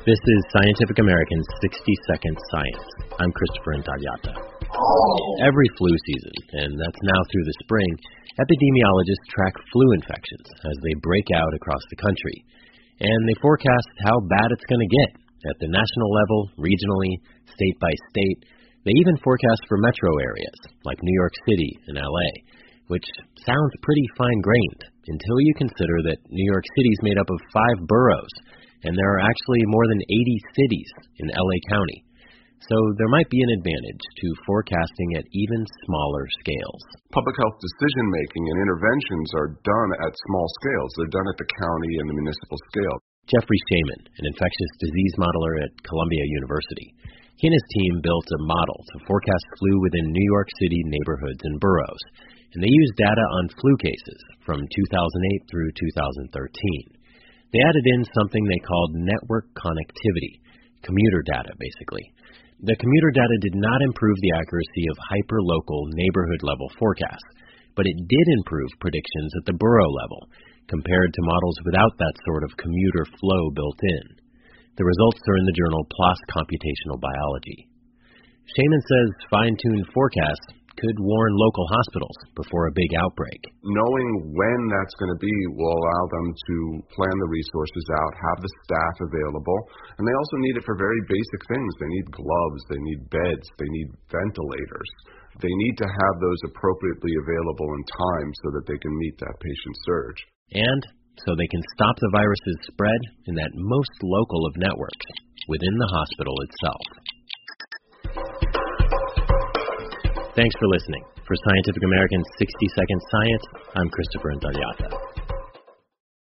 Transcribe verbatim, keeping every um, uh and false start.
This is Scientific American's sixty second Science. I'm Christopher Intagliata. Every flu season, and that's now through the spring, epidemiologists track flu infections as they break out across the country. And they forecast how bad it's going to get at the national level, regionally, state by state. They even forecast for metro areas like New York City and L A, which sounds pretty fine-grained until you consider that New York City is made up of five boroughs, and there are actually more than eighty cities in L A County. So there might be an advantage to forecasting at even smaller scales. Public health decision-making and interventions are done at small scales. They're done at the county and the municipal scale. Jeffrey Shaman, an infectious disease modeler at Columbia University. He and his team built a model to forecast flu within New York City neighborhoods and boroughs, and they used data on flu cases from two thousand eight through two thousand thirteen. They added in something they called network connectivity, commuter data, basically. The commuter data did not improve the accuracy of hyper-local neighborhood-level forecasts, but it did improve predictions at the borough level, compared to models without that sort of commuter flow built in. The results are in the journal PLOS Computational Biology. Shaman says fine-tuned forecasts could warn local hospitals before a big outbreak. Knowing when that's going to be will allow them to plan the resources out, have the staff available, and they also need it for very basic things. They need gloves, they need beds, they need ventilators. They need to have those appropriately available in time so that they can meet that patient surge. And so they can stop the virus's spread in that most local of networks, within the hospital itself. Thanks for listening. For Scientific American's sixty second Science, I'm Christopher Intagliata.